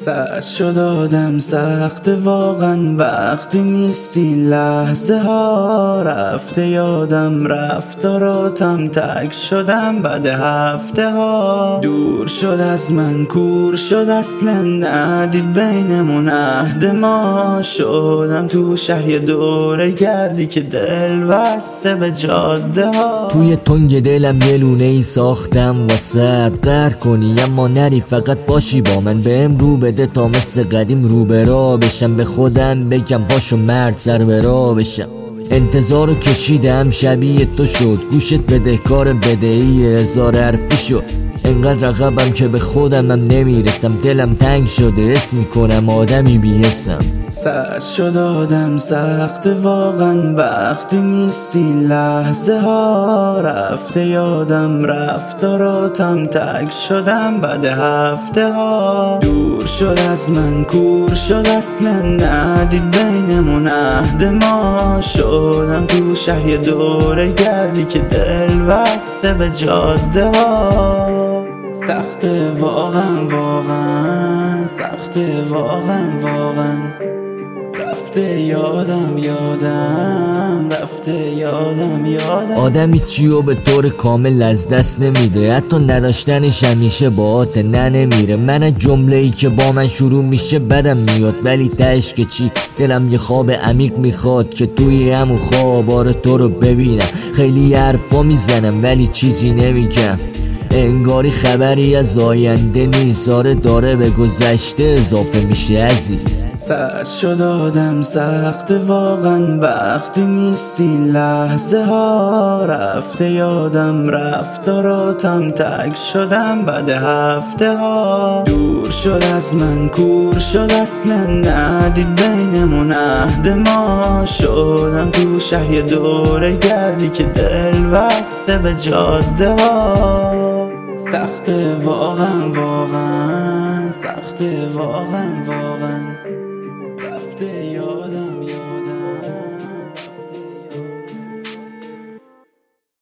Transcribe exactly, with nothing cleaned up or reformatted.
سرد شد آدم سخت واقعا وقتی نیستی، لحظه ها رفته یادم رفتاراتم تک شدم بعد هفته ها. دور شد از من کور شد اصلا ندید بینمون عهد ما، شدم تو شهر دوره گردی که دل واسه به جاده ها. توی تنگ دلم یه لونه ای ساختم واسه قهر کنی اما نری فقط باشی با من، بهم رو بده تا مثل قدیم رو به راه بشم، به خودم بگم پاشو مرد سر به راه بشم. انتظارو کشیدم شبیه تو شد، گوشت بدهکار بدهی هزار حرفی شد. انقدر رقبم که به خودم هم نمیرسم، دلم تنگ شده اسم میکنم آدمی بی‌حسم. سرد شد آدم سخت واقعا وقتی نیستی، لحظه ها رفته یادم رفتاراتم تک شدم بعد هفته ها. دور شد از من کور شد اصلا ندید بینمون عهد ما، شدم تو شهر دوره گردی که دل واسه به جاده ها. سخته واقعا واقعا سخته واقعا واقعا، رفته یادم یادم رفته یادم یادم. آدمی چیو به طور کامل از دست نمیده، حتی نداشتنش همیشه باهات نه نمیره. من جمله ای که با من شروع میشه بدم میاد، ولی تهش که چی دلم یه خواب عمیق میخواد که توی همون خواب آره تو رو ببینم. خیلی حرفا میزنم ولی چیزی نمیگم، انگاری خبری از آینده نیست، آره داره به گذشته اضافه میشه عزیز. سرد شد آدم سخت واقعا وقتی نیستی، لحظه ها رفته یادم رفتاراتم تک شدم بعد هفته ها. دور شد از من کور شد اصلا ندید بینمون عهد ما، شدم تو شهر دوره گردی که دل واسه به جاده ها. سخته واقعا واقعا سخته واقعا واقعا.